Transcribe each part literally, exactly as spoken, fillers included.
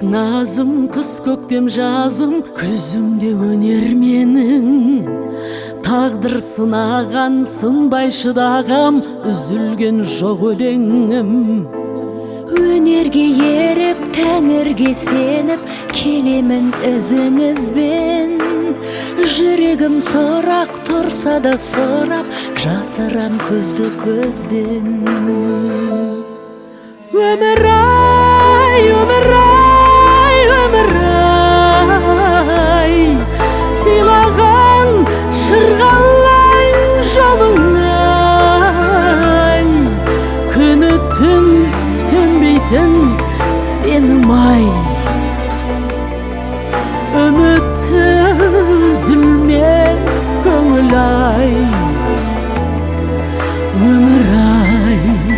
Ек назым, қыс көктем жазым, көзімде өнер менің. Тағдыр сынаған, сынбай шыдағам, үзілген жоқ өлеңім. Өнерге еріп, тәңірге сеніп, келемін ізіңізбен. Жүрегім сұрақ тұрса да сұрап, жасырам көзді көзден. Өмір-ай, өмір-ай, өмір-ай, сыйлаған шырғалай жолыңай. Күні түн сөнбейтін сенім-ай, үміті үзілмес көңіл-ай. Өмір-ай,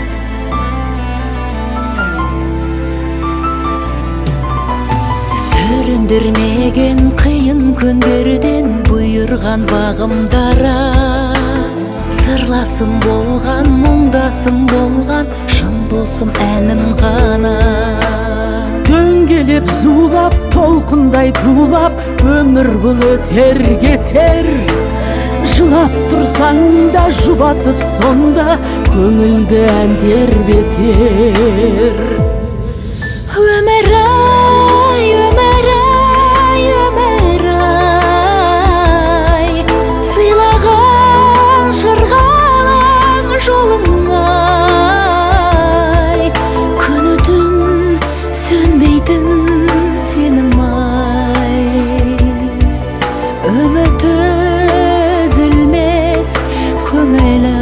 сүріндірмеген қиын күндерден бұйырған бағымдара. Сырласым болған, мұңдасым болған, шын досым әнім ғана. дөңгелеп зулап, толқындай тулап, өмір бұл өтер кетер. Жылап тұрсаң да, жұбатып сонда, көңілді әндер бетер. Өмір-ай, өмір-ай, өмір-ай, сыйлаған шырғалаң жолыңай. Күні түн сөнбейтін сенім-ай, үміті үзілмес көңіл